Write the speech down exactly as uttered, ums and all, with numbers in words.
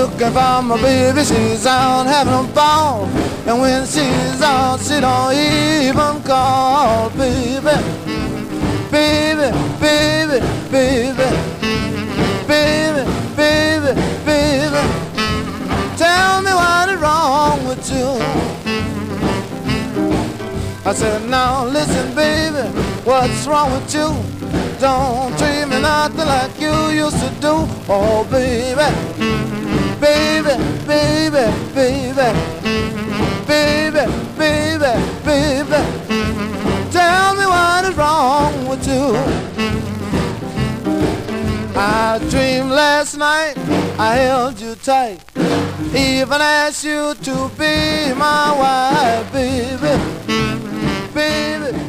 looking for my baby, she's out having a ball. And when she's out, she don't even call. Baby, baby, baby, baby, baby, baby, baby, tell me what is wrong with you. I said, now listen, baby, what's wrong with you? Don't treat me nothing like you used to do. Oh, baby, baby, baby, baby, baby, baby, baby, tell me what is wrong with you. I dreamed last night I held you tight, even asked you to be my wife, baby, baby.